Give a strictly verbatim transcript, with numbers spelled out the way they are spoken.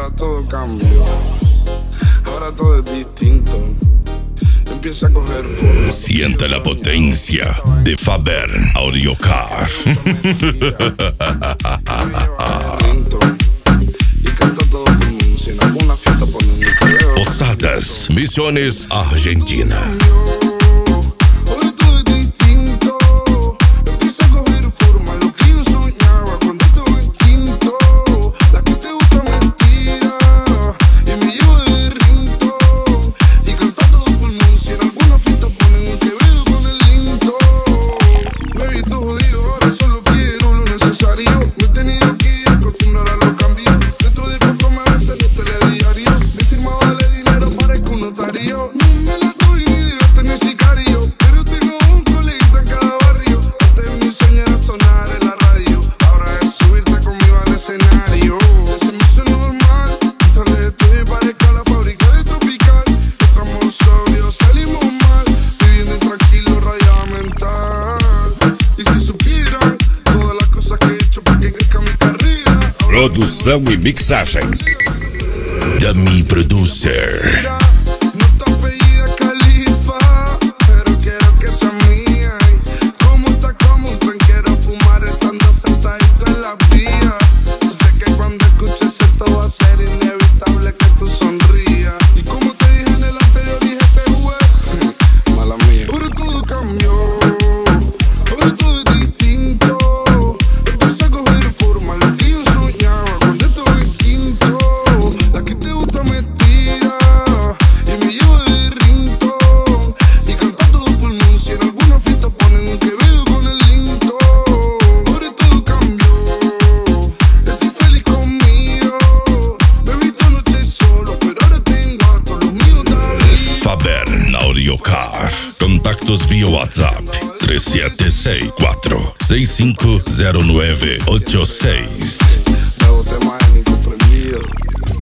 Ahora todo cambió, ahora todo es distinto. Empieza a coger forma. Siente la potencia de Faber Audiocar. Y canta todo pulmón. Si en alguna fiesta ponen un video. Posadas, Misiones, Argentina. Ahora todo es distinto. Empieza a coger forma. Lo que yo soñaba cuando estaba en quinto. La que te gusta mentira. Y me llevo de ringtone. Y canta todo pulmón. Si en alguna fiesta ponen un Quevedo con el linto. Me he visto jodido, ahora solo quiero lo necesario. Me he tenido que ir a acostumbrar a los cambios. Dentro de poco me ves en el telediario. Mi firma vale dinero, parezco un notario. No me la doy ni de gato ni sicario. Pero tengo un coleguita en cada barrio. Antes mi sueño era sonar en la radio. Ahora es subirte conmigo al escenario. Se me hizo normal. Mientras te parezca la fábrica de Tropical. Entramos sobrios, salimos mal. Viviendo intranquilo, rayada mental. Y si supieran todas las cosas que he hecho para que crezca mi carrera. Produção e mixagem da Mi Producer. No te apellida Califa, pero quiero que sea mía. Y como está como un tranquero fumar estando sentadito en la vía. Yo sé que cuando escuches esto va a ser inevitable que tú sonrías. Y como te dije en el anterior y este güey, mala mía. Ahora todo cambió, ahora todo es distinto. Empieza a coger forma lo que yo soñaba cuando estaba en quinto. La que te gusta me tira y me llevo de ringtone. Y canta todo pulmón. Si en alguna fiesta ponen un Quevedo con el linto. Ahora todo cambió, estoy feliz conmigo. Me he visto anoche solo, pero ahora tengo a todos los míos también. Faber Audiocar. Contactos via WhatsApp três sete seis quatro seis cinco zero nove oito seis.